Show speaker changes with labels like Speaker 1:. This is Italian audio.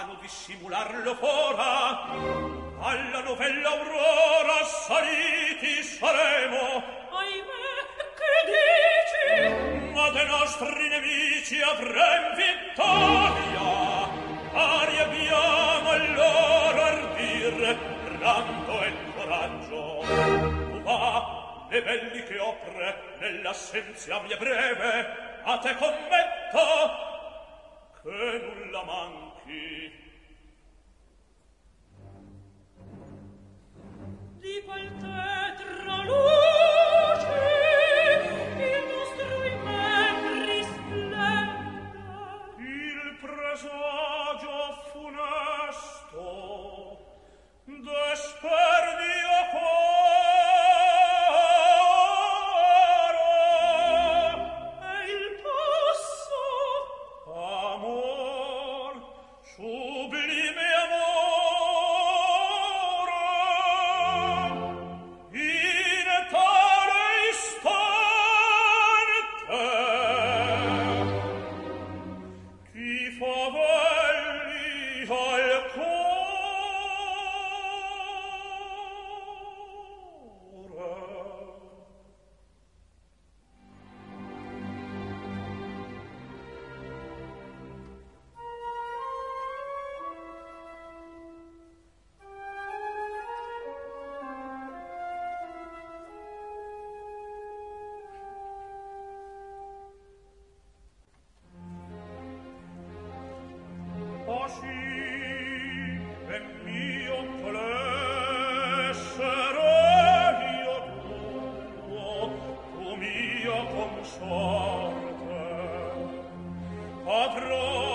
Speaker 1: vano dissimularlo fora. Alla novella aurora saliti saremo.
Speaker 2: Ahimè, che dici?
Speaker 1: Ma dei nostri nemici avrem vittoria. Pari abbiamo al loro ardir, brando e coraggio. Tu va, le belliche opere, nell'assenzia mia breve, a te commetto che nulla manchi.
Speaker 2: Di quel tetra luce il nostro imen risplenda.
Speaker 1: Il presagio funesto desperdio coro
Speaker 2: E il passo
Speaker 1: amor sublime amore in tale istante chi favelli al cuore. Oh sì, è mio volessere io tu mio consorte, avrò